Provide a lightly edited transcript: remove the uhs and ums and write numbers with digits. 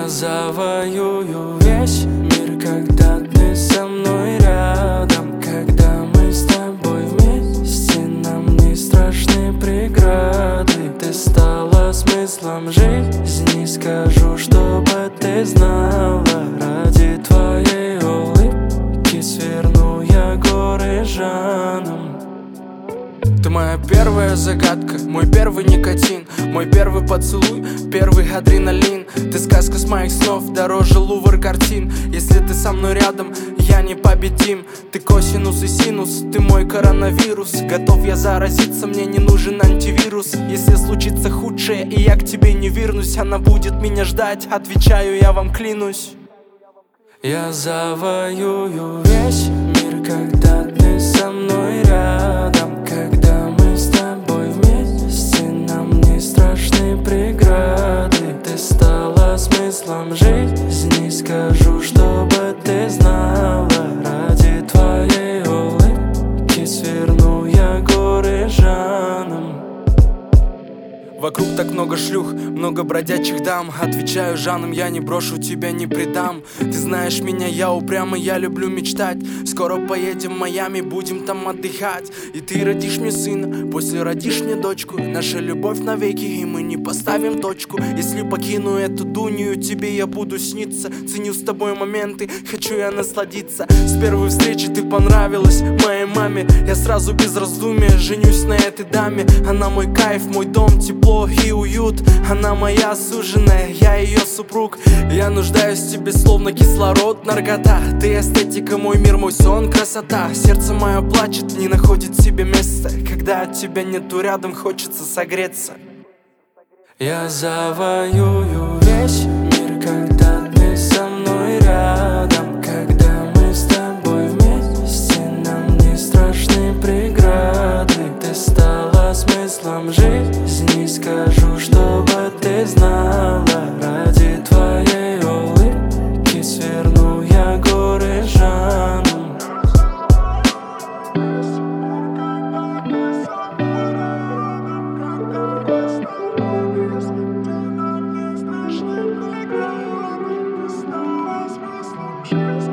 Я завоюю весь мир, когда ты со мной рядом. Когда мы с тобой вместе, нам не страшны преграды. Ты стала смыслом жизни, скажу, чтобы ты знала. Ради твоей улыбки сверну я горы жаном. Ты моя первая загадка, мой первый никотин, мой первый поцелуй, первый адреналин. Ты сказка с моих снов, дороже Лувр картин. Если ты со мной рядом, я непобедим. Ты косинус и синус, ты мой коронавирус. Готов я заразиться, мне не нужен антивирус. Если случится худшее и я к тебе не вернусь, она будет меня ждать, отвечаю, я вам клянусь. Я завоюю весь мир, когда ты со мной рядом. Когда мы с тобой вместе, нам не страшны преграды. Ты стала смыслом жизни, скажу, чтобы ты знала. Ради твоей улыбки сверну я горы жаном. Вокруг так много шлюх, много бродячих дам. Отвечаю жаном, я не брошу, тебя не предам. Ты знаешь меня, я упрямый, я люблю мечтать. Скоро поедем в Майами, будем там отдыхать. И ты родишь мне сына, после родишь мне дочку. Наша любовь навеки, и мы не поставим точку. Если покину эту дунью, тебе я буду сниться. Ценю с тобой моменты, хочу я насладиться. С первой встречи ты понравилась моей маме. Я сразу без раздумия женюсь на этой даме. Она мой кайф, мой дом, тепло и уют. Она моя суженая, я ее супруг. Я нуждаюсь в тебе, словно кислород, наркота. Ты эстетика, мой мир, мой сон, красота. Сердце мое плачет, не находит себе места. Когда от тебя нету рядом, хочется согреться. Я завоюю весь мир, когда ты со мной рядом. Когда мы с тобой вместе, нам не страшны преграды. Ты стала смыслом жизни, скажу, чтобы ты знала. Ради твоей улыбки сверну я горы жаном. Just